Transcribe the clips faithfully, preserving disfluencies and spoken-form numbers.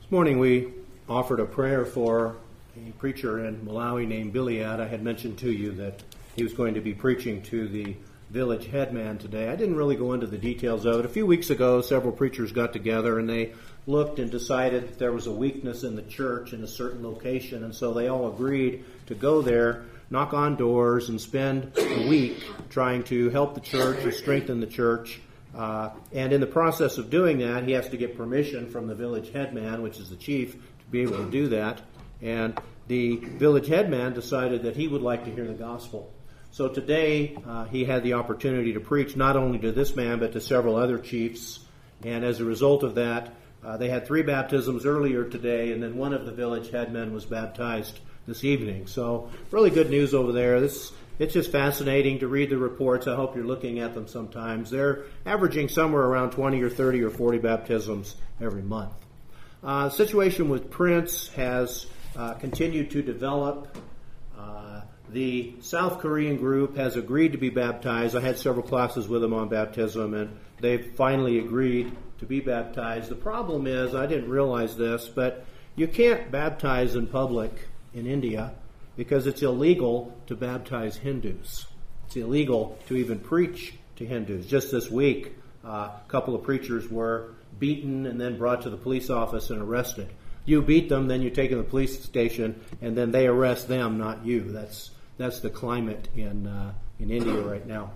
This morning we offered a prayer for a preacher in Malawi named Biliad. I had mentioned to you that he was going to be preaching to the village headman today. I didn't really go into the details of it. A few weeks ago, several preachers got together and they looked and decided that there was a weakness in the church in a certain location, and so they all agreed to go there, knock on doors, and spend a week trying to help the church and strengthen the church. Uh, and in the process of doing that, he has to get permission from the village headman, which is the chief, to be able to do that. And the village headman decided that he would like to hear the gospel. So today, uh, he had the opportunity to preach not only to this man, but to several other chiefs. And as a result of that, uh, they had three baptisms earlier today, and then one of the village headmen was baptized this evening. So really good news over there. This It's just fascinating to read the reports. I hope you're looking at them sometimes. They're averaging somewhere around twenty or thirty or forty baptisms every month. Uh, the situation with Prince has uh, continued to develop. Uh, the South Korean group has agreed to be baptized. I had several classes with them on baptism, and they've finally agreed to be baptized. The problem is, I didn't realize this, but you can't baptize in public in India, because it's illegal to baptize Hindus. It's illegal to even preach to Hindus. Just this week, uh, a couple of preachers were beaten and then brought to the police office and arrested. You beat them, then you take them to the police station, and then they arrest them, not you. That's that's the climate in uh, in India right now.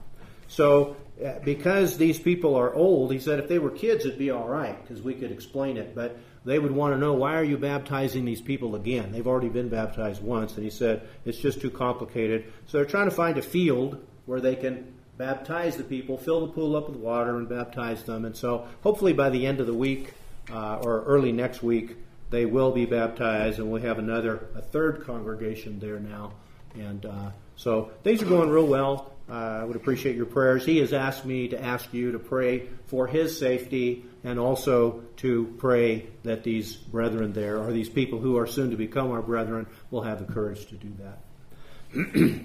So uh, because these people are old, he said if they were kids, it'd be all right, because we could explain it. But they would want to know, why are you baptizing these people again? They've already been baptized once. And he said, it's just too complicated. So they're trying to find a field where they can baptize the people, fill the pool up with water, and baptize them. And so hopefully by the end of the week uh, or early next week, they will be baptized, and we'll have another, a third congregation there now. And uh, so things are going real well. Uh, I would appreciate your prayers. He has asked me to ask you to pray for his safety, and also to pray that these brethren there, or these people who are soon to become our brethren, will have the courage to do that. We're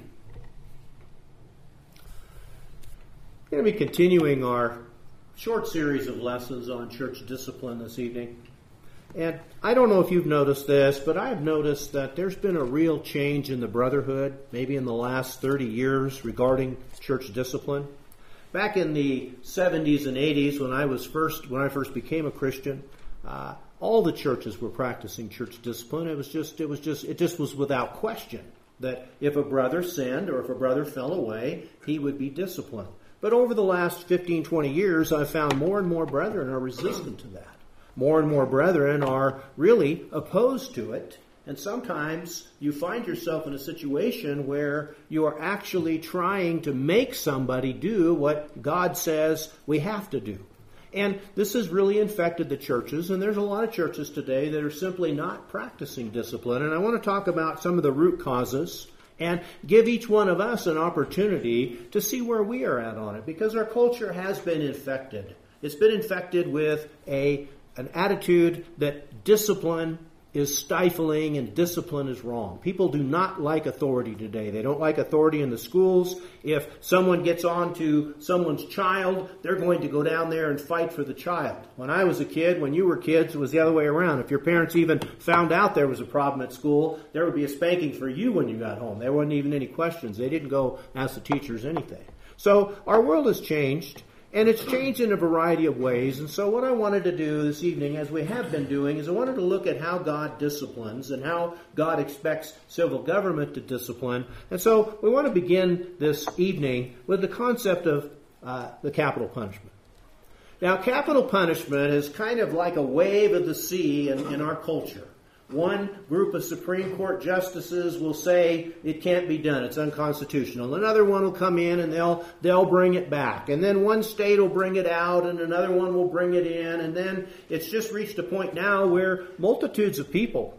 going to be continuing our short series of lessons on church discipline this evening. And I don't know if you've noticed this, but I've noticed that there's been a real change in the brotherhood, maybe in the last thirty years, regarding church discipline. Back in the seventies and eighties, when I was first, when I first became a Christian, uh, all the churches were practicing church discipline. It was just, it was just, it just was without question that if a brother sinned or if a brother fell away, he would be disciplined. But over the last fifteen, twenty years, I've found more and more brethren are resistant to that. More and more brethren are really opposed to it. And sometimes you find yourself in a situation where you are actually trying to make somebody do what God says we have to do. And this has really infected the churches, and there's a lot of churches today that are simply not practicing discipline. And I want to talk about some of the root causes and give each one of us an opportunity to see where we are at on it, because our culture has been infected. It's been infected with a an attitude that discipline is stifling and discipline is wrong. People do not like authority today. They don't like authority in the schools. If someone gets on to someone's child, they're going to go down there and fight for the child. When I was a kid, when you were kids, it was the other way around. If your parents even found out there was a problem at school, there would be a spanking for you when you got home. There wasn't even any questions. They didn't go ask the teachers anything. So our world has changed. And it's changed in a variety of ways. And so what I wanted to do this evening, as we have been doing, is I wanted to look at how God disciplines and how God expects civil government to discipline. And so we want to begin this evening with the concept of uh, the capital punishment. Now, capital punishment is kind of like a wave of the sea in, in our culture. One group of Supreme Court justices will say it can't be done, it's unconstitutional. Another one will come in and they'll they'll bring it back. And then one state will bring it out and another one will bring it in. And then it's just reached a point now where multitudes of people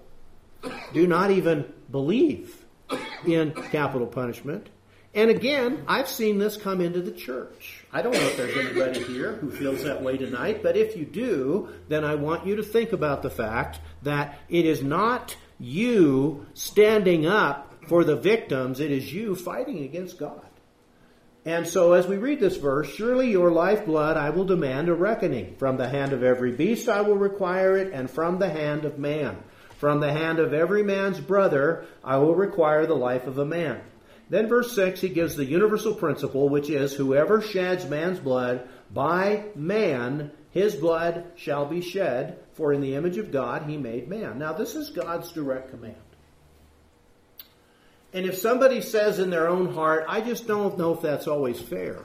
do not even believe in capital punishment. And again, I've seen this come into the church. I don't know if there's anybody here who feels that way tonight, but if you do, then I want you to think about the fact that it is not you standing up for the victims, it is you fighting against God. And so as we read this verse, surely your lifeblood I will demand a reckoning. From the hand of every beast I will require it, and from the hand of man. From the hand of every man's brother I will require the life of a man. Then verse six, he gives the universal principle, which is, whoever sheds man's blood, by man his blood shall be shed, for in the image of God he made man. Now this is God's direct command. And if somebody says in their own heart, I just don't know if that's always fair,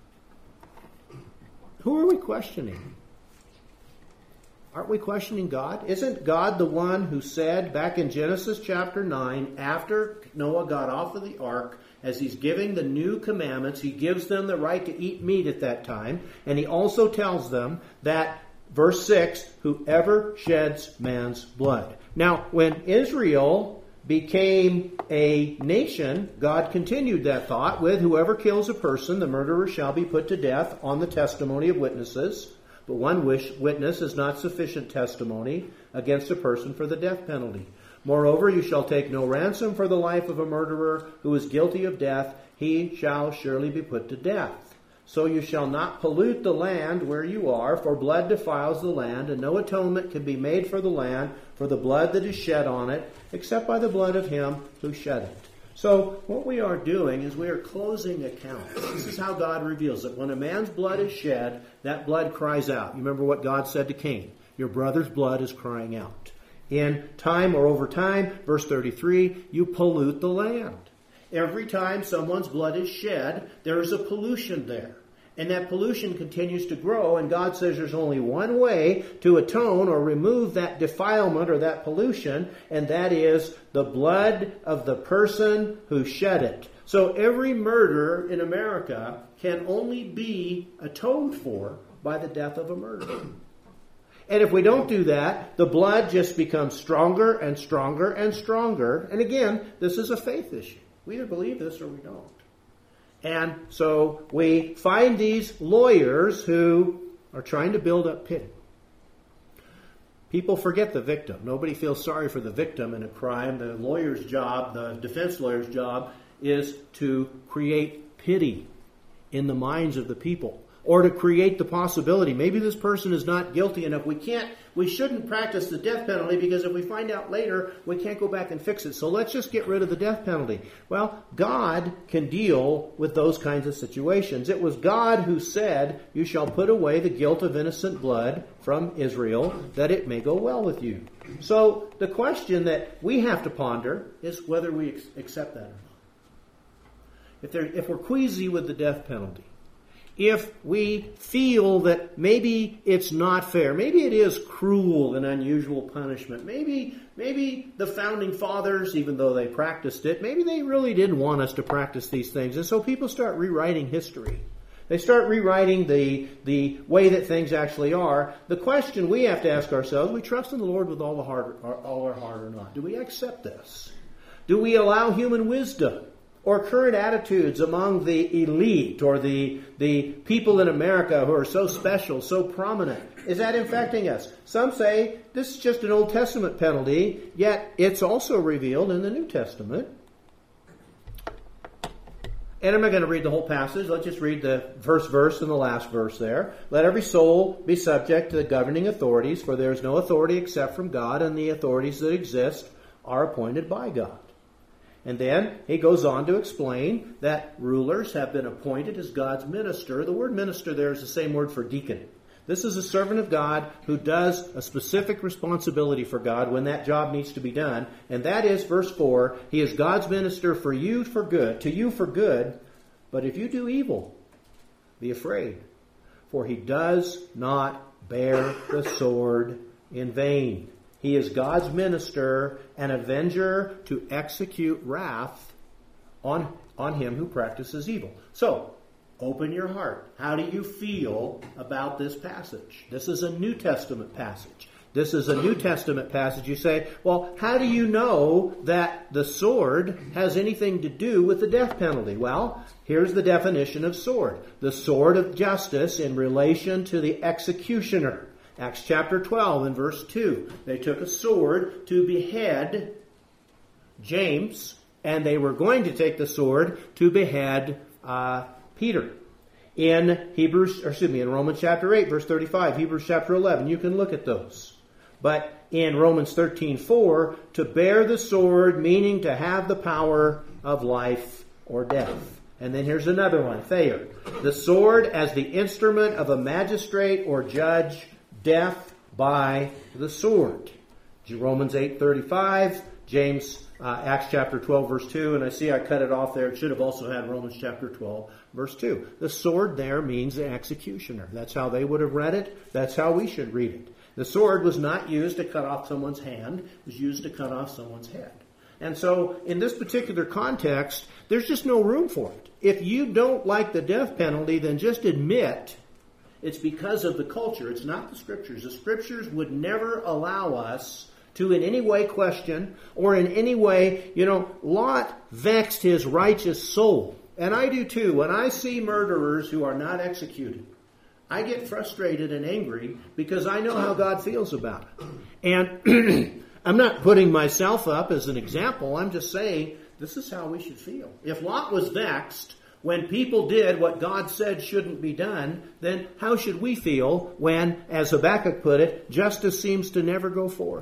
who are we questioning? Aren't we questioning God? Isn't God the one who said back in Genesis chapter nine, after Noah got off of the ark, as he's giving the new commandments, he gives them the right to eat meat at that time, and he also tells them that, verse six, whoever sheds man's blood. Now, when Israel became a nation, God continued that thought with, whoever kills a person, the murderer shall be put to death on the testimony of witnesses. But one wish, witness is not sufficient testimony against a person for the death penalty. Moreover, you shall take no ransom for the life of a murderer who is guilty of death. He shall surely be put to death. So you shall not pollute the land where you are, for blood defiles the land, and no atonement can be made for the land for the blood that is shed on it, except by the blood of him who shed it. So what we are doing is we are closing accounts. This is how God reveals it. When a man's blood is shed, that blood cries out. You remember what God said to Cain. Your brother's blood is crying out. In time or over time, verse thirty-three, you pollute the land. Every time someone's blood is shed, there is a pollution there. And that pollution continues to grow, and God says there's only one way to atone or remove that defilement or that pollution, and that is the blood of the person who shed it. So every murder in America can only be atoned for by the death of a murderer. And if we don't do that, the blood just becomes stronger and stronger and stronger. And again, this is a faith issue. We either believe this or we don't. And so we find these lawyers who are trying to build up pity. People forget the victim. Nobody feels sorry for the victim in a crime. The lawyer's job, the defense lawyer's job, is to create pity in the minds of the people, or to create the possibility, maybe this person is not guilty enough. We can't, we shouldn't practice the death penalty because if we find out later, we can't go back and fix it. So let's just get rid of the death penalty. Well, God can deal with those kinds of situations. It was God who said, you shall put away the guilt of innocent blood from Israel, that it may go well with you. So the question that we have to ponder is whether we ex- accept that or not. If, there, if we're queasy with the death penalty, if we feel that maybe it's not fair, maybe it is cruel and unusual punishment, maybe maybe the founding fathers, even though they practiced it, maybe they really didn't want us to practice these things. And so people start rewriting history. They start rewriting the, the way that things actually are. The question we have to ask ourselves, we trust in the Lord with all, the heart, all our heart or not? Do we accept this? Do we allow human wisdom or current attitudes among the elite or the, the people in America who are so special, so prominent? Is that infecting us? Some say this is just an Old Testament penalty, yet it's also revealed in the New Testament. And I'm not going to read the whole passage. Let's just read the first verse and the last verse there. Let every soul be subject to the governing authorities, for there is no authority except from God, and the authorities that exist are appointed by God. And then he goes on to explain that rulers have been appointed as God's minister. The word minister there is the same word for deacon. This is a servant of God who does a specific responsibility for God when that job needs to be done. And that is, verse four, he is God's minister for you for good, to you for good. But if you do evil, be afraid, for he does not bear the sword in vain. He is God's minister, an avenger to execute wrath on, on him who practices evil. So, open your heart. How do you feel about this passage? This is a New Testament passage. This is a New Testament passage. You say, well, how do you know that the sword has anything to do with the death penalty? Well, here's the definition of sword. The sword of justice in relation to the executioner. Acts chapter twelve and verse two. They took a sword to behead James, and they were going to take the sword to behead uh, Peter. In Hebrews, or excuse me, in Romans chapter eight, verse thirty-five, Hebrews chapter eleven, you can look at those. But in Romans thirteen four, to bear the sword, meaning to have the power of life or death. And then here's another one, Thayer. The sword as the instrument of a magistrate or judge, death by the sword. Romans eight thirty-five, James, uh, Acts chapter twelve, verse two, and I see I cut it off there. It should have also had Romans chapter twelve, verse two. The sword there means the executioner. That's how they would have read it. That's how we should read it. The sword was not used to cut off someone's hand. It was used to cut off someone's head. And so, in this particular context, there's just no room for it. If you don't like the death penalty, then just admit it's because of the culture. It's not the Scriptures. The Scriptures would never allow us to in any way question or in any way, you know, Lot vexed his righteous soul. And I do too. When I see murderers who are not executed, I get frustrated and angry because I know how God feels about it. And I'm not putting myself up as an example. I'm just saying this is how we should feel. If Lot was vexed when people did what God said shouldn't be done, then how should we feel when, as Habakkuk put it, justice seems to never go forth?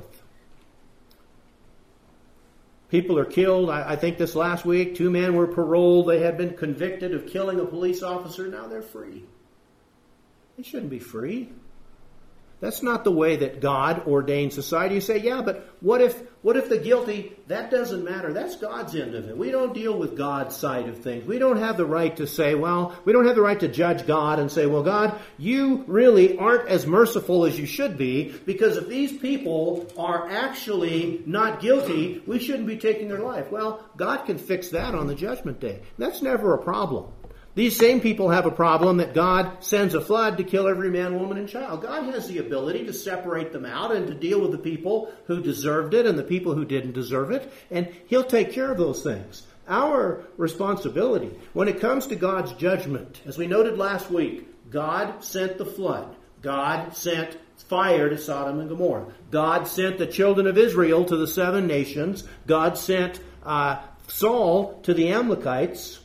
People are killed. I, I think this last week, two men were paroled. They had been convicted of killing a police officer. Now they're free. They shouldn't be free. That's not the way that God ordained society. You say, yeah, but what if what if the guilty, that doesn't matter. That's God's end of it. We don't deal with God's side of things. We don't have the right to say, well, we don't have the right to judge God and say, well, God, you really aren't as merciful as you should be, because if these people are actually not guilty, we shouldn't be taking their life. Well, God can fix that on the judgment day. That's never a problem. These same people have a problem that God sends a flood to kill every man, woman, and child. God has the ability to separate them out and to deal with the people who deserved it and the people who didn't deserve it. And He'll take care of those things. Our responsibility, when it comes to God's judgment, as we noted last week, God sent the flood. God sent fire to Sodom and Gomorrah. God sent the children of Israel to the seven nations. God sent uh, Saul to the Amalekites.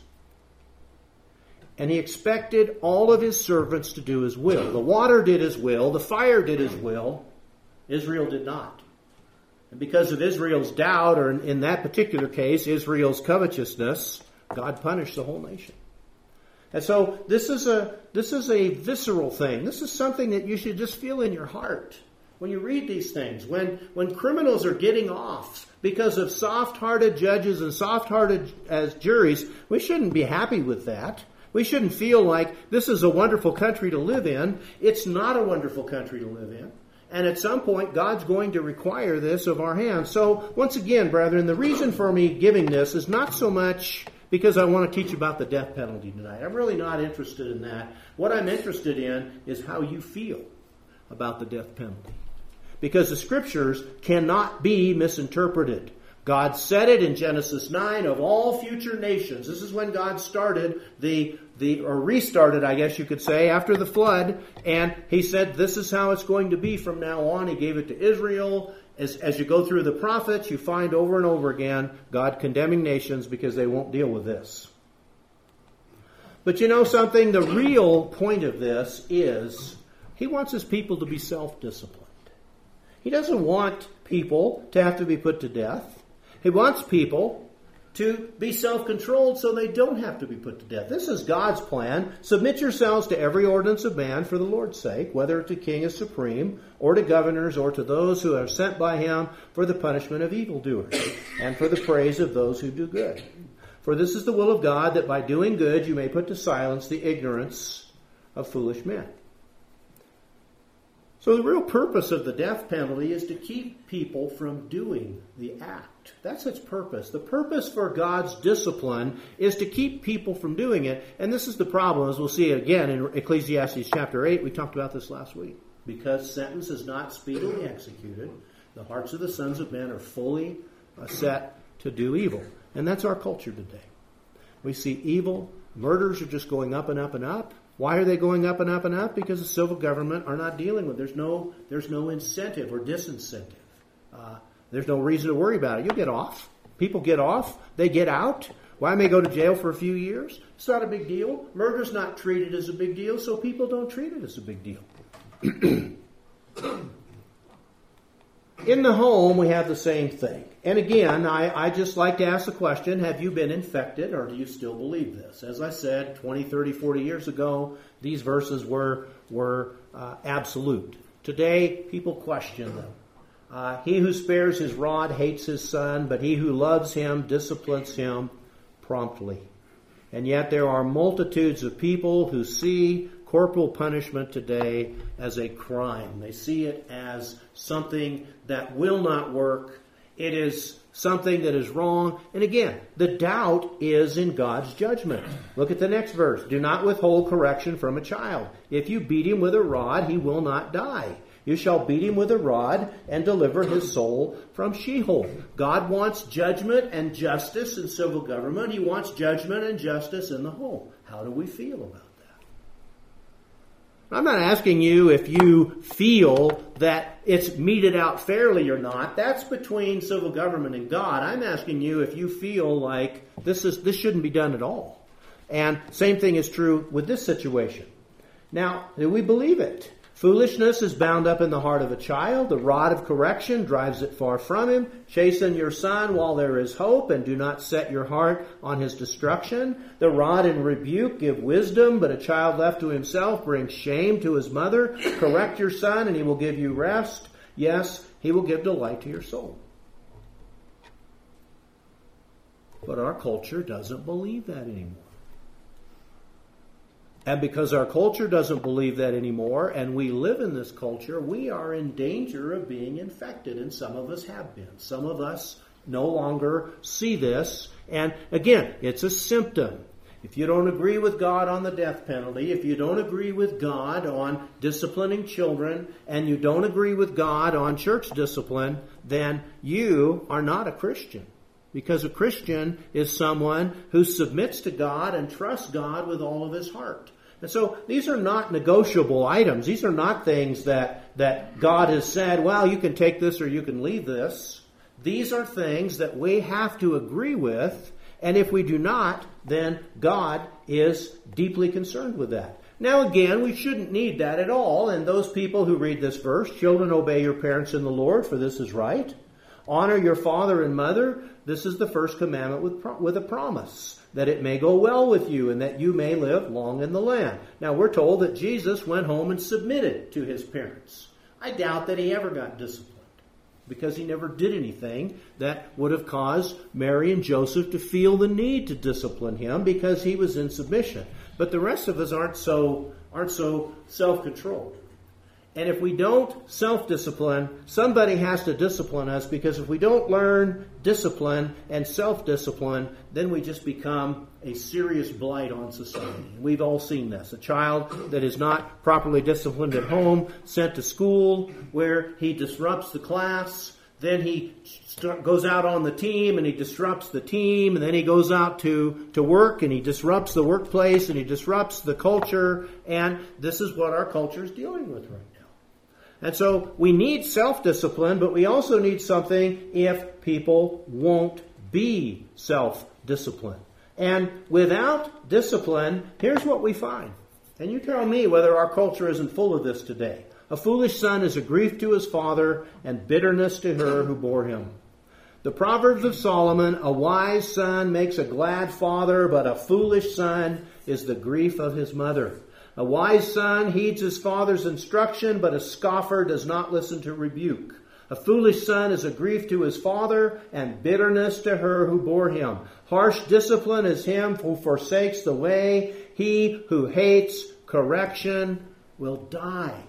And He expected all of His servants to do His will. The water did His will. The fire did His will. Israel did not. And because of Israel's doubt, or in, in that particular case, Israel's covetousness, God punished the whole nation. And so this is a this is a visceral thing. This is something that you should just feel in your heart when you read these things. When when criminals are getting off because of soft-hearted judges and soft-hearted as juries, we shouldn't be happy with that. We shouldn't feel like this is a wonderful country to live in. It's not a wonderful country to live in. And at some point, God's going to require this of our hands. So, once again, brethren, the reason for me giving this is not so much because I want to teach about the death penalty tonight. I'm really not interested in that. What I'm interested in is how you feel about the death penalty. Because the Scriptures cannot be misinterpreted. God said it in Genesis nine, of all future nations. This is when God started the, the or restarted, I guess you could say, after the flood. And He said, this is how it's going to be from now on. He gave it to Israel. As, as you go through the prophets, you find over and over again God condemning nations because they won't deal with this. But you know something? The real point of this is He wants His people to be self-disciplined. He doesn't want people to have to be put to death. He wants people to be self-controlled so they don't have to be put to death. This is God's plan. Submit yourselves to every ordinance of man for the Lord's sake, whether to king as supreme, or to governors, or to those who are sent by Him for the punishment of evildoers, and for the praise of those who do good. For this is the will of God, that by doing good you may put to silence the ignorance of foolish men. So the real purpose of the death penalty is to keep people from doing the act. That's its purpose. The purpose for God's discipline is to keep people from doing it. And this is the problem, as we'll see again in Ecclesiastes chapter eight. We talked about this last week. Because sentence is not speedily executed, the hearts of the sons of men are fully set to do evil. And that's our culture today. We see evil. Murders are just going up and up and up. Why are they going up and up and up? Because the civil government are not dealing with it. There's no, there's no incentive or disincentive. Uh, there's no reason to worry about it. You'll get off. People get off. They get out. Well, I may go to jail for a few years. It's not a big deal. Murder's not treated as a big deal, so people don't treat it as a big deal. In the home, we have the same thing. And again, I, I just like to ask the question, have you been infected, or do you still believe this? As I said, twenty, thirty, forty years ago, these verses were, were uh, absolute. Today, people question them. Uh, he who spares his rod hates his son, but he who loves him disciplines him promptly. And yet there are multitudes of people who see corporal punishment today as a crime. They see it as something that will not work. It is something that is wrong. And again, the doubt is in God's judgment. Look at the next verse. Do not withhold correction from a child. If you beat him with a rod, he will not die. You shall beat him with a rod and deliver his soul from Sheol. God wants judgment and justice in civil government. He wants judgment and justice in the home. How do we feel about that? I'm not asking you if you feel that it's meted out fairly or not. That's between civil government and God. I'm asking you if you feel like this is this shouldn't be done at all. And same thing is true with this situation. Now, do we believe it? Foolishness is bound up in the heart of a child. The rod of correction drives it far from him. Chasten your son while there is hope, and do not set your heart on his destruction. The rod and rebuke give wisdom, but a child left to himself brings shame to his mother. Correct your son, and he will give you rest. Yes, he will give delight to your soul. But our culture doesn't believe that anymore. And because our culture doesn't believe that anymore, and we live in this culture, we are in danger of being infected, and some of us have been. Some of us no longer see this. And again, it's a symptom. If you don't agree with God on the death penalty, if you don't agree with God on disciplining children, and you don't agree with God on church discipline, then you are not a Christian. Because a Christian is someone who submits to God and trusts God with all of his heart. And so these are not negotiable items. These are not things that, that God has said, well, you can take this or you can leave this. These are things that we have to agree with. And if we do not, then God is deeply concerned with that. Now again, we shouldn't need that at all. And those people who read this verse, children, obey your parents in the Lord, for this is right. Honor your father and mother. This is the first commandment with, with a promise, that it may go well with you and that you may live long in the land. Now we're told that Jesus went home and submitted to his parents. I doubt that he ever got disciplined, because he never did anything that would have caused Mary and Joseph to feel the need to discipline him, because he was in submission. But the rest of us aren't so, aren't so self-controlled. And if we don't self-discipline, somebody has to discipline us, because if we don't learn discipline and self-discipline, then we just become a serious blight on society. We've all seen this. A child that is not properly disciplined at home, sent to school where he disrupts the class, then he start, goes out on the team and he disrupts the team, and then he goes out to, to work and he disrupts the workplace and he disrupts the culture, and this is what our culture is dealing with right now. And so we need self-discipline, but we also need something if people won't be self-disciplined. And without discipline, here's what we find. And you tell me whether our culture isn't full of this today. A foolish son is a grief to his father, and bitterness to her who bore him. The Proverbs of Solomon, a wise son makes a glad father, but a foolish son is the grief of his mother. A wise son heeds his father's instruction, but a scoffer does not listen to rebuke. A foolish son is a grief to his father, and bitterness to her who bore him. Harsh discipline is him who forsakes the way. He who hates correction will die.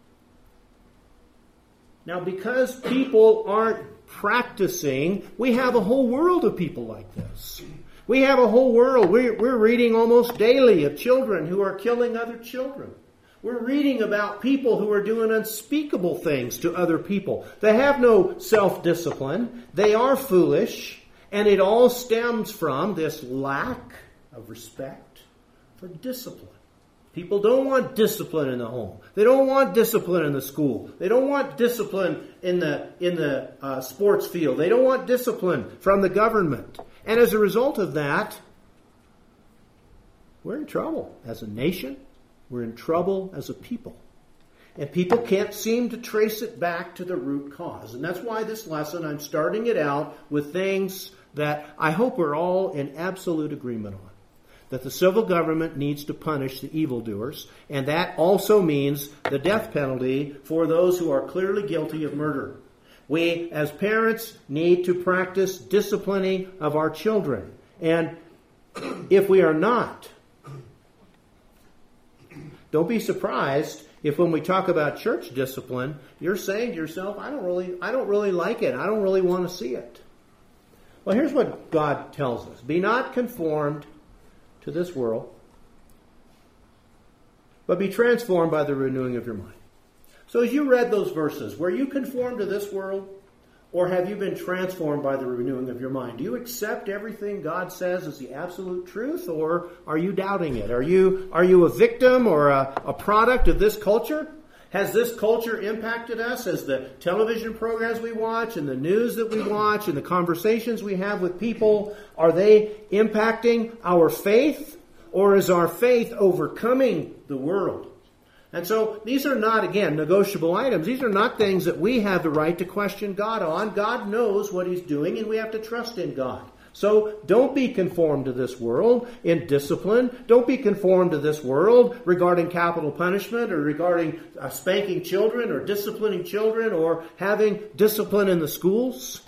Now, because people aren't practicing, we have a whole world of people like this. We have a whole world. We're, we're reading almost daily of children who are killing other children. We're reading about people who are doing unspeakable things to other people. They have no self-discipline. They are foolish. And it all stems from this lack of respect for discipline. People don't want discipline in the home. They don't want discipline in the school. They don't want discipline in the, in the uh, sports field. They don't want discipline from the government. And as a result of that, we're in trouble as a nation. We're in trouble as a people. And people can't seem to trace it back to the root cause. And that's why this lesson, I'm starting it out with things that I hope we're all in absolute agreement on. That the civil government needs to punish the evildoers. And that also means the death penalty for those who are clearly guilty of murder. We, as parents, need to practice disciplining of our children. And if we are not, don't be surprised if when we talk about church discipline, you're saying to yourself, I don't really, I don't really like it. I don't really want to see it. Well, here's what God tells us. Be not conformed to this world, but be transformed by the renewing of your mind. So as you read those verses, were you conformed to this world? Or have you been transformed by the renewing of your mind? Do you accept everything God says as the absolute truth, or are you doubting it? Are you are you a victim or a, a product of this culture? Has this culture impacted us as the television programs we watch and the news that we watch and the conversations we have with people? Are they impacting our faith, or is our faith overcoming the world? And so these are not, again, negotiable items. These are not things that we have the right to question God on. God knows what He's doing, and we have to trust in God. So don't be conformed to this world in discipline. Don't be conformed to this world regarding capital punishment or regarding uh, spanking children or disciplining children or having discipline in the schools.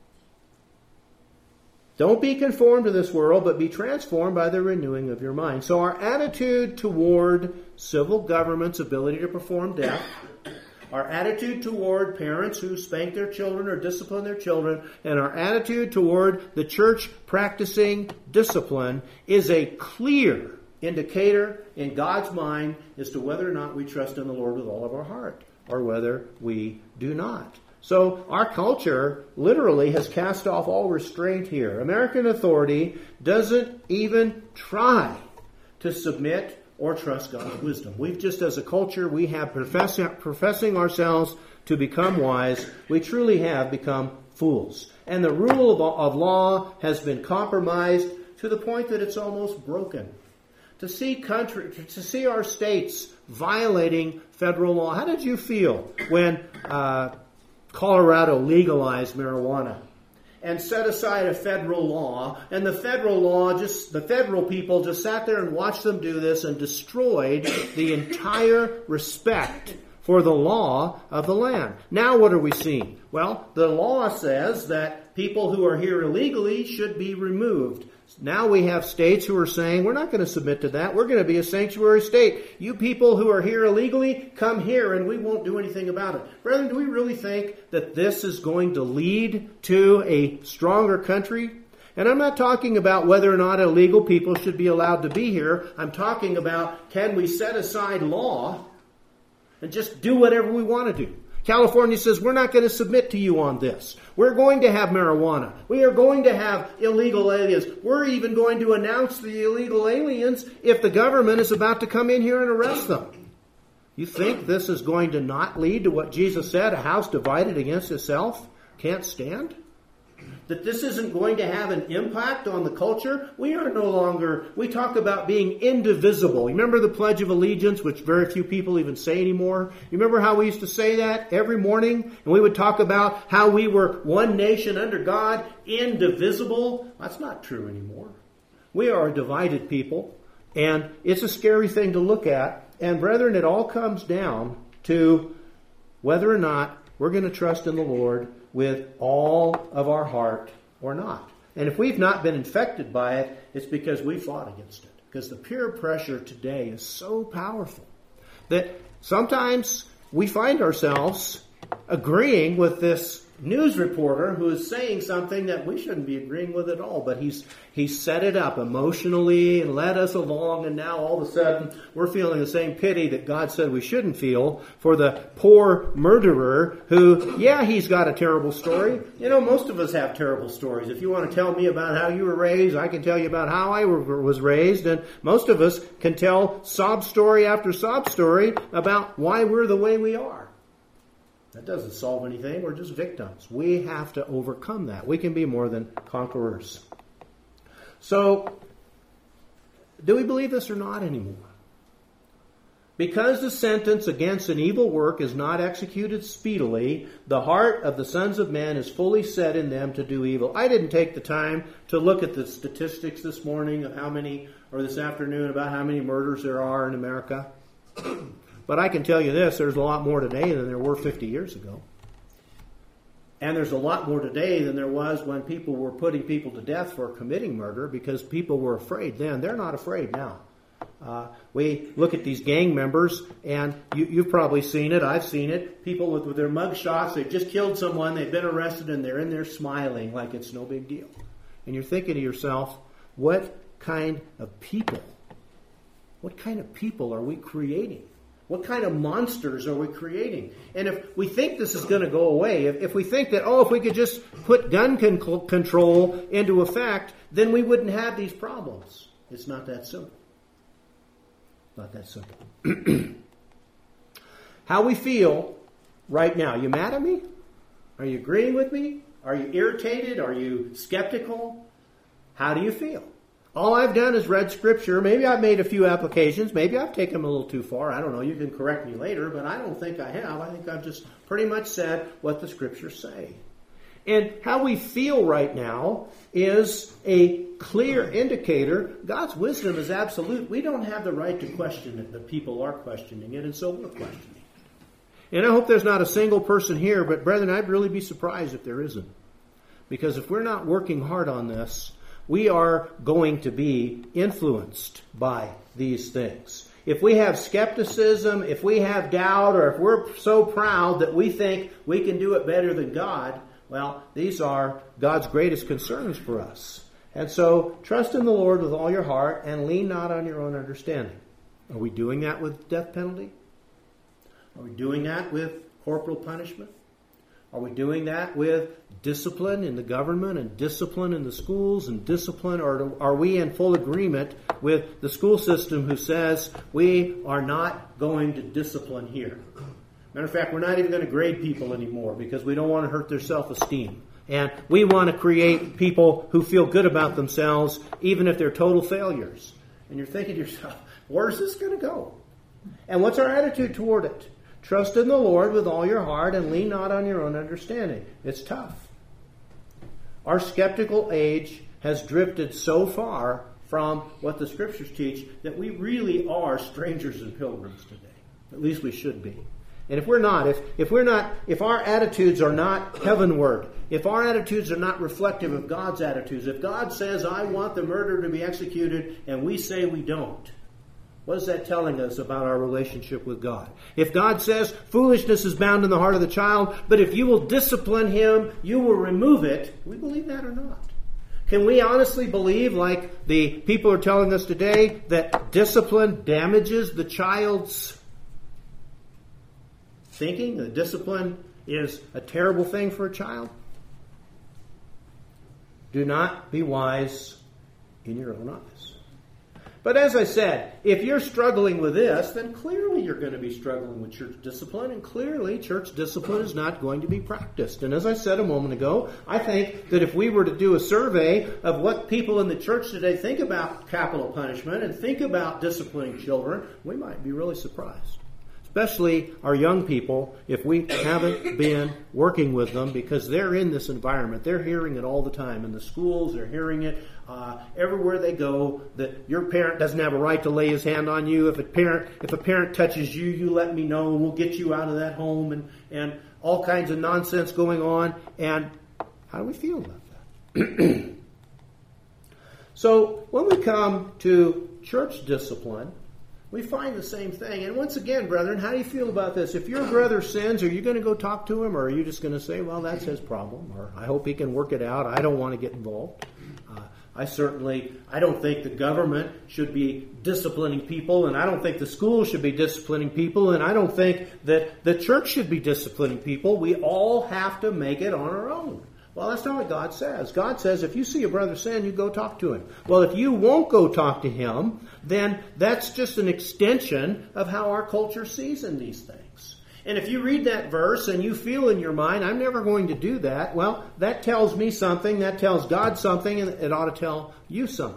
Don't be conformed to this world, but be transformed by the renewing of your mind. So our attitude toward civil government's ability to perform death, our attitude toward parents who spank their children or discipline their children, and our attitude toward the church practicing discipline is a clear indicator in God's mind as to whether or not we trust in the Lord with all of our heart, or whether we do not. So our culture literally has cast off all restraint here. American authority doesn't even try to submit or trust God's wisdom. We've just, as a culture, we have profess, professing ourselves to become wise. We truly have become fools. And the rule of, of law has been compromised to the point that it's almost broken. To see country, to see our states violating federal law. How did you feel when Uh, Colorado legalized marijuana and set aside a federal law, and the federal law just, the federal people just sat there and watched them do this and destroyed the entire respect for the law of the land? Now what are we seeing? Well, the law says that people who are here illegally should be removed. Now we have states who are saying, we're not going to submit to that. We're going to be a sanctuary state. You people who are here illegally, come here and we won't do anything about it. Brethren, do we really think that this is going to lead to a stronger country? And I'm not talking about whether or not illegal people should be allowed to be here. I'm talking about, can we set aside law and just do whatever we want to do? California says, we're not going to submit to you on this. We're going to have marijuana. We are going to have illegal aliens. We're even going to announce the illegal aliens if the government is about to come in here and arrest them. You think this is going to not lead to what Jesus said, a house divided against itself can't stand? That this isn't going to have an impact on the culture? We are no longer, we talk about being indivisible. You remember the Pledge of Allegiance, which very few people even say anymore? You remember how we used to say that every morning? And we would talk about how we were one nation under God, indivisible. That's not true anymore. We are a divided people, and it's a scary thing to look at. And brethren, it all comes down to whether or not we're going to trust in the Lord with all of our heart or not. And if we've not been infected by it, it's because we fought against it. Because the peer pressure today is so powerful that sometimes we find ourselves agreeing with this news reporter who is saying something that we shouldn't be agreeing with at all. But he's he's set it up emotionally and led us along, and now all of a sudden we're feeling the same pity that God said we shouldn't feel for the poor murderer who, yeah, he's got a terrible story. You know, most of us have terrible stories. If you want to tell me about how you were raised, I can tell you about how I was raised, and most of us can tell sob story after sob story about why we're the way we are. That doesn't solve anything. We're just victims. We have to overcome that. We can be more than conquerors. So, Do we believe this or not anymore? Because the sentence against an evil work is not executed speedily, the heart of the sons of men is fully set in them to do evil. I didn't take the time to look at the statistics this morning of how many, or this afternoon, about how many murders there are in America. But I can tell you this, there's a lot more today than there were fifty years ago. And there's a lot more today than there was when people were putting people to death for committing murder because people were afraid then. They're not afraid now. Uh, we look at these gang members, and you, you've probably seen it. I've seen it. People with, with their mug shots, they've just killed someone, they've been arrested, and they're in there smiling like it's no big deal. And you're thinking to yourself, what kind of people, what kind of people are we creating? What kind of monsters are we creating? And if we think this is going to go away, if, if we think that, oh, if we could just put gun con- control into effect, then we wouldn't have these problems. It's not that simple. Not that simple. How we feel right now. You mad at me? Are you agreeing with me? Are you irritated? Are you skeptical? How do you feel? All I've done is read Scripture. Maybe I've made a few applications. Maybe I've taken them a little too far. I don't know. You can correct me later, but I don't think I have. I think I've just pretty much said what the Scriptures say. And how we feel right now is a clear indicator. God's wisdom is absolute. We don't have the right to question it. The people are questioning it, and so we're questioning it. And I hope there's not a single person here, but brethren, I'd really be surprised if there isn't. Because if we're not working hard on this, we are going to be influenced by these things. If we have skepticism, if we have doubt, or if we're so proud that we think we can do it better than God, well, these are God's greatest concerns for us. And so, trust in the Lord with all your heart and lean not on your own understanding. Are we doing that with death penalty? Are we doing that with corporal punishment? Are we doing that with discipline in the government and discipline in the schools and discipline? Or are we in full agreement with the school system who says we are not going to discipline here? Matter of fact, we're not even going to grade people anymore because we don't want to hurt their self-esteem. And we want to create people who feel good about themselves even if they're total failures. And you're thinking to yourself, where's this going to go? And what's our attitude toward it? Trust in the Lord with all your heart and lean not on your own understanding. It's tough. Our skeptical age has drifted so far from what the Scriptures teach that we really are strangers and pilgrims today. At least we should be. And if we're not, if, if we're not, if our attitudes are not heavenward, if our attitudes are not reflective of God's attitudes, if God says, I want the murderer to be executed, and we say we don't, what is that telling us about our relationship with God? If God says, foolishness is bound in the heart of the child, but if you will discipline him, you will remove it, we believe that or not? Can we honestly believe, like the people are telling us today, that discipline damages the child's thinking? That discipline is a terrible thing for a child? Do not be wise in your own eyes. But as I said, if you're struggling with this, then clearly you're going to be struggling with church discipline, and clearly church discipline is not going to be practiced. And as I said a moment ago, I think that if we were to do a survey of what people in the church today think about capital punishment and think about disciplining children, we might be really surprised. Especially our young people, if we haven't been working with them, because they're in this environment. They're hearing it all the time. In the schools, they're hearing it uh, everywhere they go, that your parent doesn't have a right to lay his hand on you. If a parent if a parent touches you, you let me know, and we'll get you out of that home, and, and all kinds of nonsense going on. And how do we feel about that? So when we come to church discipline, we find the same thing. And once again, brethren, how do you feel about this? If your brother sins, are you going to go talk to him? Or are you just going to say, well, that's his problem. Or I hope he can work it out. I don't want to get involved. Uh, I certainly, I don't think the government should be disciplining people. And I don't think the school should be disciplining people. And I don't think that the church should be disciplining people. We all have to make it on our own. Well, that's not what God says. God says if you see your brother sin, you go talk to him. Well, if you won't go talk to him, then that's just an extension of how our culture sees in these things. And if you read that verse and you feel in your mind, I'm never going to do that, well, that tells me something, that tells God something, and it ought to tell you something.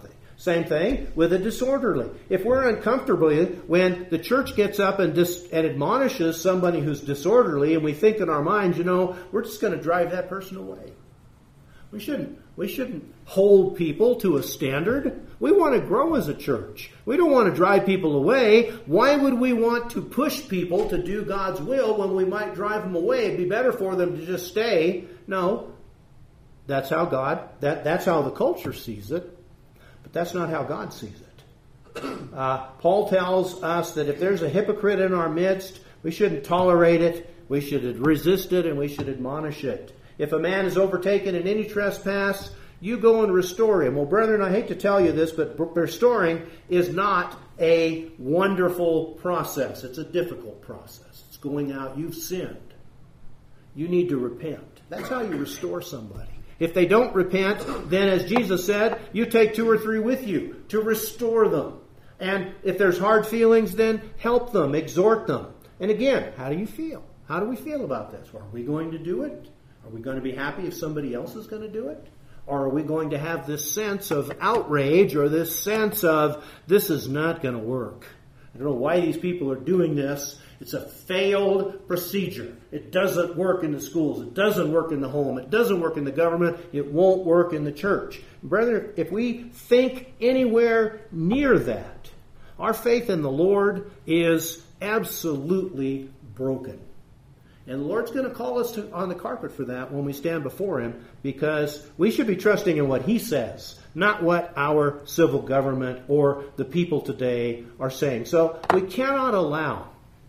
Same thing with a disorderly. If we're uncomfortable when the church gets up and, dis- and admonishes somebody who's disorderly, and we think in our minds, you know, we're just going to drive that person away. We shouldn't. We shouldn't hold people to a standard. We want to grow as a church. We don't want to drive people away. Why would we want to push people to do God's will when we might drive them away? It'd be better for them to just stay. No, that's how God, that, that's how the culture sees it. But that's not how God sees it. Uh, Paul tells us that if there's a hypocrite in our midst, we shouldn't tolerate it. We should resist it and we should admonish it. If a man is overtaken in any trespass, you go and restore him. Well, brethren, I hate to tell you this, but restoring is not a wonderful process. It's a difficult process. It's going out, you've sinned. You need to repent. That's how you restore somebody. If they don't repent, then as Jesus said, you take two or three with you to restore them. And if there's hard feelings, then help them, exhort them. And again, how do you feel? How do we feel about this? Are we going to do it? Are we going to be happy if somebody else is going to do it? Or are we going to have this sense of outrage or this sense of this is not going to work? I don't know why these people are doing this. It's a failed procedure. It doesn't work in the schools. It doesn't work in the home. It doesn't work in the government. It won't work in the church. Brethren, if we think anywhere near that, our faith in the Lord is absolutely broken. And the Lord's going to call us to, on the carpet for that when we stand before Him, because we should be trusting in what He says, not what our civil government or the people today are saying. So we cannot allow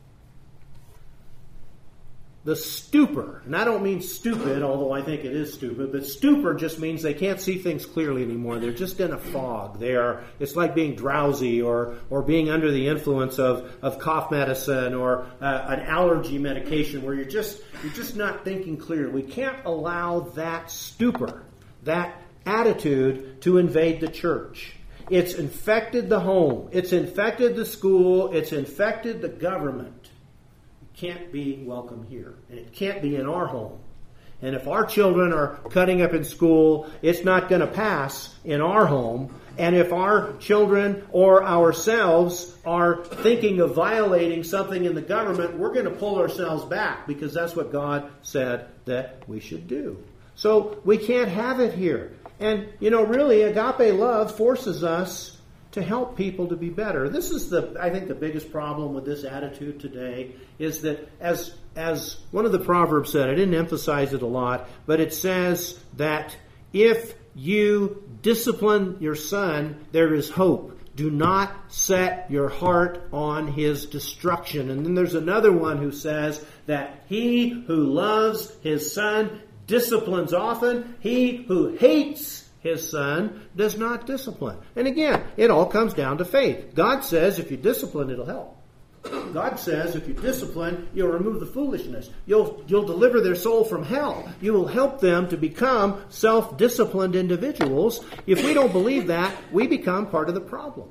the stupor, and I don't mean stupid, although I think it is stupid, but stupor just means they can't see things clearly anymore. They're just in a fog. They are, it's like being drowsy or, or being under the influence of, of cough medicine or uh, an allergy medication where you're just, you're just not thinking clearly. We can't allow that stupor, that attitude to invade the church. It's infected the home. It's infected the school. It's infected the government. Can't be welcome here. And it can't be in our home. And if our children are cutting up in school, it's not going to pass in our home. And if our children or ourselves are thinking of violating something in the government, we're going to pull ourselves back because that's what God said that we should do. So we can't have it here. And, you know, really, agape love forces us to help people to be better. This is the, I think, the biggest problem with this attitude today is that as as one of the Proverbs said, I didn't emphasize it a lot, but it says that if you discipline your son, there is hope. Do not set your heart on his destruction. And then there's another one who says that he who loves his son disciplines often. He who hates his son does not discipline. And again, it all comes down to faith. God says if you discipline, it'll help. God says if you discipline, you'll remove the foolishness. You'll, you'll deliver their soul from hell. You will help them to become self-disciplined individuals. If we don't believe that, we become part of the problem.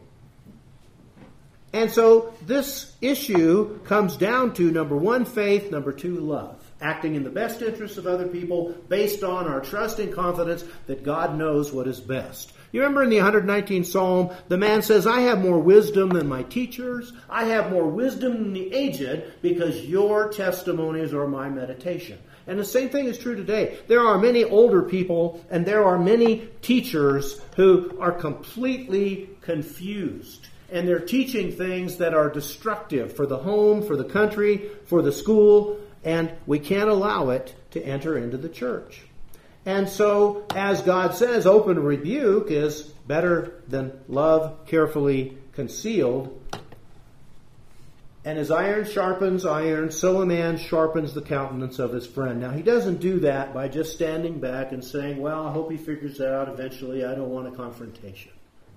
And so this issue comes down to, number one, faith, number two, love. Acting in the best interest of other people based on our trust and confidence that God knows what is best. You remember in the one hundred nineteenth Psalm, the man says, I have more wisdom than my teachers. I have more wisdom than the aged because your testimonies are my meditation. And the same thing is true today. There are many older people and there are many teachers who are completely confused. And they're teaching things that are destructive for the home, for the country, for the school. And we can't allow it to enter into the church. And so, as God says, open rebuke is better than love carefully concealed. And as iron sharpens iron, so a man sharpens the countenance of his friend. Now, he doesn't do that by just standing back and saying, well, I hope he figures it out eventually. I don't want a confrontation.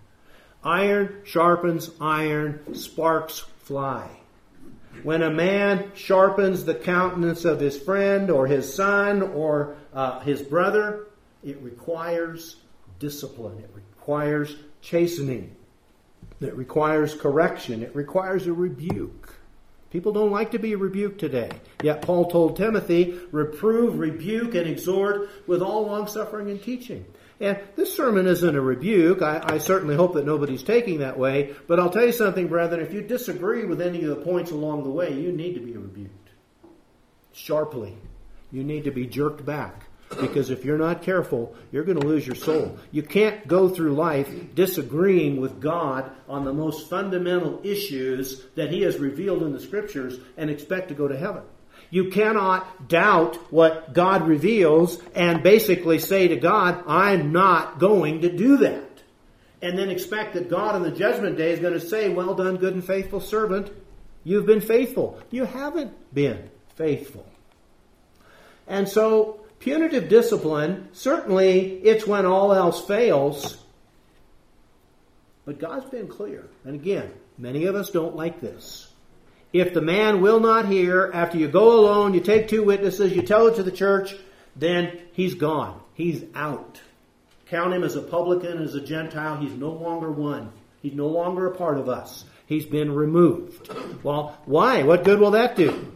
Iron sharpens iron, sparks fly. When a man sharpens the countenance of his friend or his son or uh, his brother, it requires discipline. It requires chastening. It requires correction. It requires a rebuke. People don't like to be rebuked today. Yet Paul told Timothy, reprove, rebuke, and exhort with all long-suffering and teaching. And this sermon isn't a rebuke. I, I certainly hope that nobody's taking that way. But I'll tell you something, brethren. If you disagree with any of the points along the way, you need to be rebuked. Sharply. You need to be jerked back. Because if you're not careful, you're going to lose your soul. You can't go through life disagreeing with God on the most fundamental issues that He has revealed in the Scriptures and expect to go to heaven. You cannot doubt what God reveals and basically say to God, I'm not going to do that. And then expect that God on the judgment day is going to say, well done, good and faithful servant. You've been faithful. You haven't been faithful. And so, punitive discipline, certainly it's when all else fails. But God's been clear. And again, many of us don't like this. If the man will not hear, after you go alone, you take two witnesses, you tell it to the church, then he's gone. He's out. Count him as a publican, as a Gentile. He's no longer one. He's no longer a part of us. He's been removed. Well, why? What good will that do?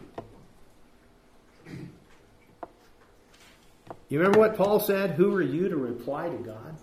You remember what Paul said? Who are you to reply to God?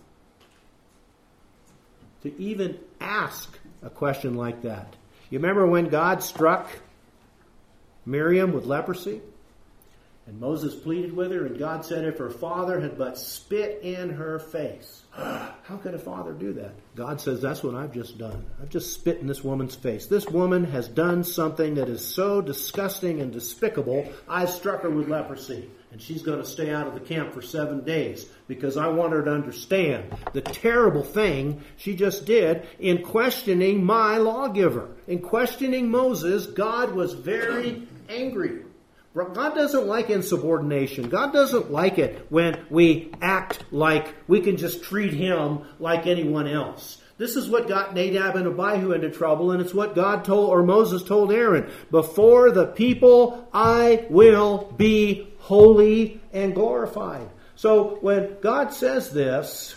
To even ask a question like that. You remember when God struck Miriam with leprosy? And Moses pleaded with her, and God said if her father had but spit in her face. How could a father do that? God says, that's what I've just done. I've just spit in this woman's face. This woman has done something that is so disgusting and despicable, I struck her with leprosy. And she's going to stay out of the camp for seven days because I want her to understand the terrible thing she just did in questioning my lawgiver. In questioning Moses, God was very angry. God doesn't like insubordination. God doesn't like it when we act like we can just treat Him like anyone else. This is what got Nadab and Abihu into trouble, and it's what God told, or Moses told Aaron. Before the people, I will be holy and glorified. So when God says this,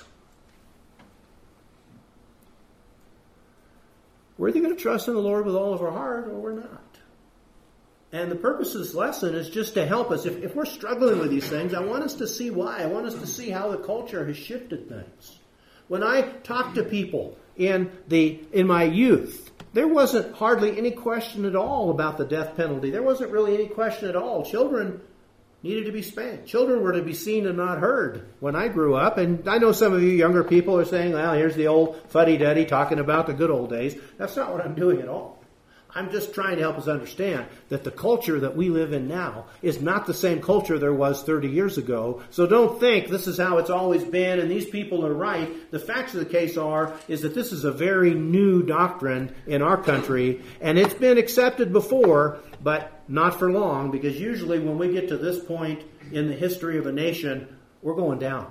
we're either going to trust in the Lord with all of our heart or we're not. And the purpose of this lesson is just to help us. If, if we're struggling with these things, I want us to see why. I want us to see how the culture has shifted things. When I talk to people in the in my youth, there wasn't hardly any question at all about the death penalty. There wasn't really any question at all. Children needed to be spanked. Children were to be seen and not heard when I grew up. And I know some of you younger people are saying, well, here's the old fuddy-duddy talking about the good old days. That's not what I'm doing at all. I'm just trying to help us understand that the culture that we live in now is not the same culture there was thirty years ago. So don't think this is how it's always been and these people are right. The facts of the case are is that this is a very new doctrine in our country, and it's been accepted before, but not for long, because usually when we get to this point in the history of a nation, we're going down.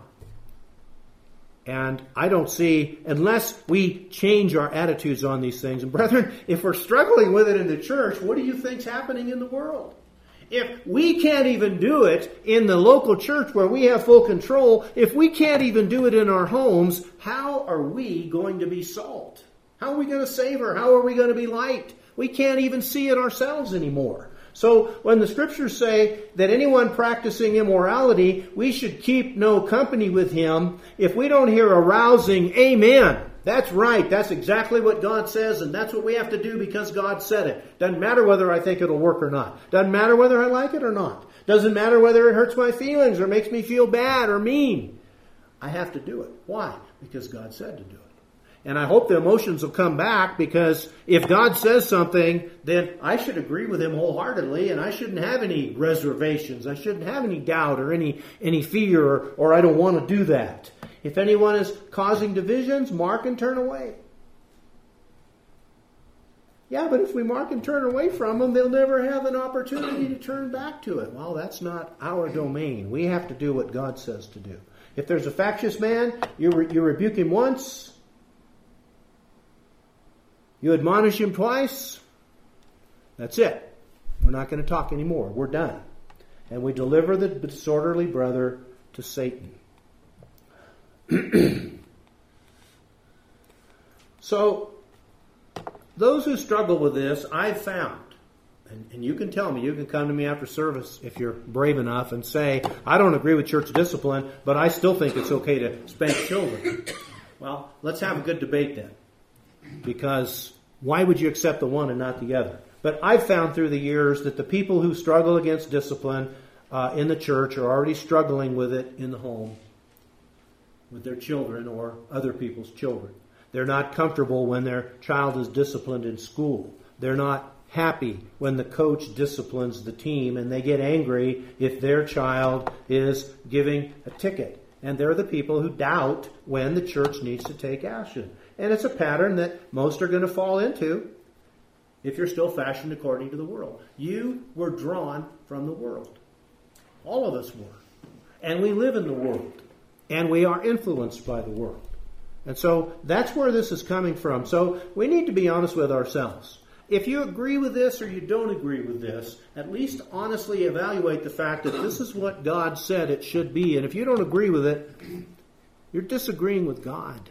And I don't see, unless we change our attitudes on these things. And brethren, if we're struggling with it in the church, what do you think's happening in the world? If we can't even do it in the local church where we have full control, if we can't even do it in our homes, how are we going to be salt? How are we going to savor? How are we going to be light? We can't even see it ourselves anymore. So when the Scriptures say that anyone practicing immorality, we should keep no company with him, if we don't hear a rousing amen, that's right, that's exactly what God says, and that's what we have to do because God said it. Doesn't matter whether I think it'll work or not. Doesn't matter whether I like it or not. Doesn't matter whether it hurts my feelings or makes me feel bad or mean. I have to do it. Why? Because God said to do it. And I hope the emotions will come back, because if God says something, then I should agree with Him wholeheartedly, and I shouldn't have any reservations. I shouldn't have any doubt or any, any fear or, or I don't want to do that. If anyone is causing divisions, mark and turn away. Yeah, but if we mark and turn away from them, they'll never have an opportunity to turn back to it. Well, that's not our domain. We have to do what God says to do. If there's a factious man, you, re- you rebuke him once. You admonish him twice. That's it. We're not going to talk anymore. We're done. And we deliver the disorderly brother to Satan. So, those who struggle with this, I've found, And, and you can tell me, you can come to me after service if you're brave enough and say, I don't agree with church discipline, but I still think it's okay to spank children. Well, let's have a good debate then. Because why would you accept the one and not the other? But I've found through the years that the people who struggle against discipline uh, in the church are already struggling with it in the home with their children or other people's children. They're not comfortable when their child is disciplined in school. They're not happy when the coach disciplines the team, and they get angry if their child is giving a ticket. And they're the people who doubt when the church needs to take action. And it's a pattern that most are going to fall into if you're still fashioned according to the world. You were drawn from the world. All of us were. And we live in the world. And we are influenced by the world. And so that's where this is coming from. So we need to be honest with ourselves. If you agree with this or you don't agree with this, at least honestly evaluate the fact that this is what God said it should be. And if you don't agree with it, you're disagreeing with God.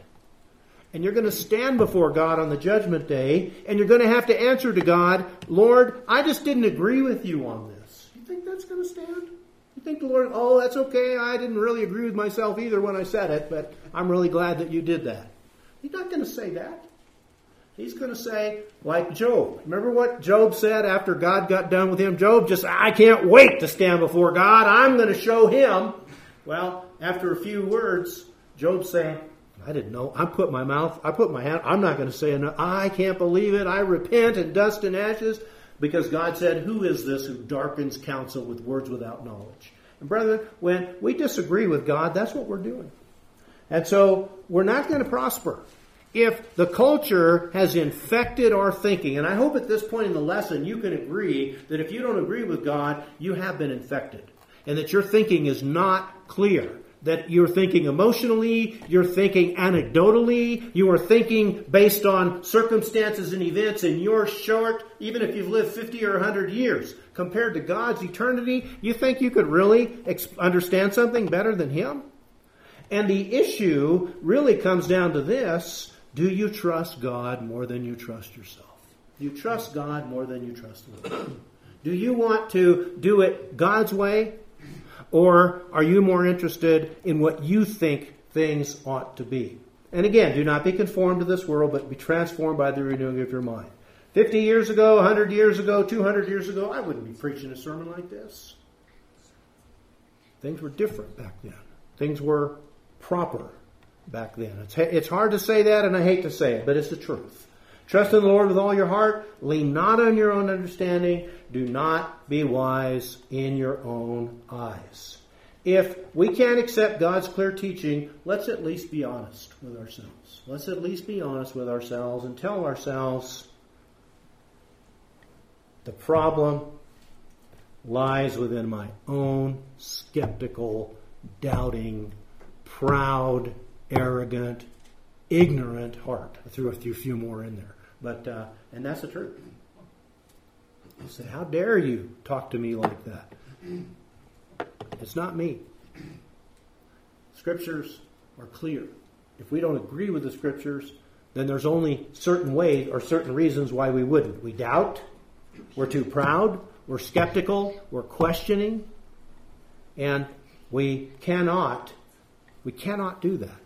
And you're going to stand before God on the judgment day, and you're going to have to answer to God, Lord, I just didn't agree with you on this. You think that's going to stand? You think the Lord, oh, that's okay, I didn't really agree with myself either when I said it, but I'm really glad that you did that. He's not going to say that. He's going to say, like Job. Remember what Job said after God got done with him? Job just, I can't wait to stand before God. I'm going to show him. Well, after a few words, Job saying, I didn't know. I put my mouth, I put my hand, I'm not going to say enough. I can't believe it. I repent in dust and ashes. Because God said, who is this who darkens counsel with words without knowledge? And brethren, when we disagree with God, that's what we're doing. And so we're not going to prosper. If the culture has infected our thinking, and I hope at this point in the lesson you can agree that if you don't agree with God, you have been infected. And that your thinking is not clear. That you're thinking emotionally, you're thinking anecdotally, you are thinking based on circumstances and events in your short, even if you've lived fifty or one hundred years, compared to God's eternity, you think you could really ex- understand something better than Him? And the issue really comes down to this: do you trust God more than you trust yourself? Do you trust God more than you trust the Lord? Do you want to do it God's way? Or are you more interested in what you think things ought to be? And again, do not be conformed to this world, but be transformed by the renewing of your mind. Fifty years ago, one hundred years ago, two hundred years ago, I wouldn't be preaching a sermon like this. Things were different back then. Things were proper back then. It's, it's hard to say that, and I hate to say it, but it's the truth. Trust in the Lord with all your heart. Lean not on your own understanding. Do not be wise in your own eyes. If we can't accept God's clear teaching, let's at least be honest with ourselves. Let's at least be honest with ourselves and tell ourselves the problem lies within my own skeptical, doubting, proud, arrogant, ignorant heart. I threw a few, few more in there. But, uh, and that's the truth. You say, how dare you talk to me like that? It's not me. Scriptures are clear. If we don't agree with the Scriptures, then there's only certain ways or certain reasons why we wouldn't. We doubt. We're too proud. We're skeptical. We're questioning. And we cannot, we cannot do that.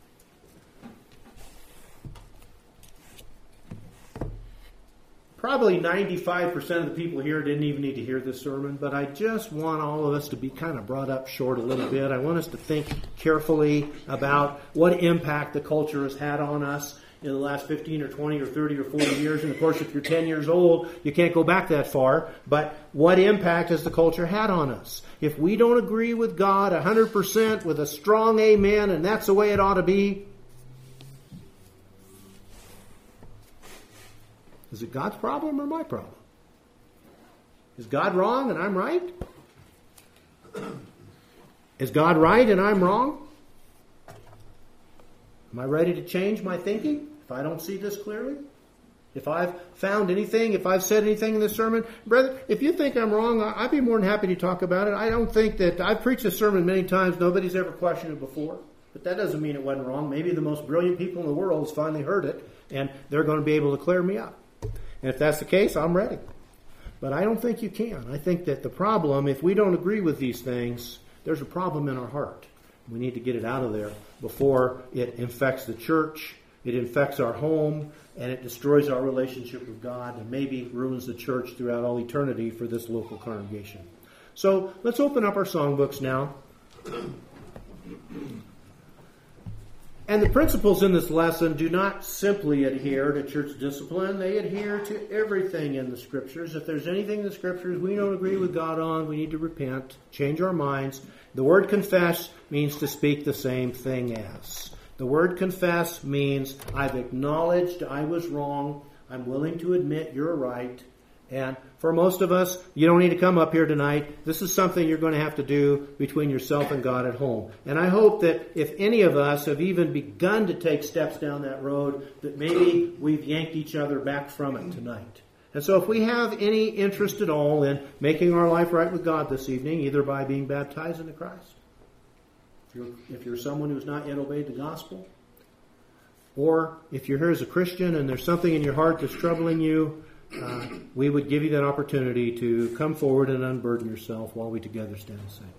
Probably ninety-five percent of the people here didn't even need to hear this sermon, but I just want all of us to be kind of brought up short a little bit. I want us to think carefully about what impact the culture has had on us in the last fifteen or twenty or thirty or forty years. And of course, if you're ten years old, you can't go back that far. But what impact has the culture had on us? If we don't agree with God one hundred percent with a strong amen, and that's the way it ought to be, is it God's problem or my problem? Is God wrong and I'm right? Is God right and I'm wrong? Am I ready to change my thinking if I don't see this clearly? If I've found anything, if I've said anything in this sermon, brother, if you think I'm wrong, I'd be more than happy to talk about it. I don't think that, I've preached this sermon many times, nobody's ever questioned it before. But that doesn't mean it wasn't wrong. Maybe the most brilliant people in the world has finally heard it, and they're going to be able to clear me up. And if that's the case, I'm ready. But I don't think you can. I think that the problem, if we don't agree with these things, there's a problem in our heart. We need to get it out of there before it infects the church, it infects our home, and it destroys our relationship with God and maybe ruins the church throughout all eternity for this local congregation. So let's open up our songbooks now. And the principles in this lesson do not simply adhere to church discipline. They adhere to everything in the Scriptures. If there's anything in the Scriptures we don't agree with God on, we need to repent, change our minds. The word confess means to speak the same thing as. The word confess means I've acknowledged I was wrong. I'm willing to admit you're right. And for most of us, you don't need to come up here tonight. This is something you're going to have to do between yourself and God at home. And I hope that if any of us have even begun to take steps down that road, that maybe we've yanked each other back from it tonight. And so if we have any interest at all in making our life right with God this evening, either by being baptized into Christ, if you're, if you're someone who's not yet obeyed the gospel, or if you're here as a Christian and there's something in your heart that's troubling you, Uh, we would give you that opportunity to come forward and unburden yourself while we together stand and sing.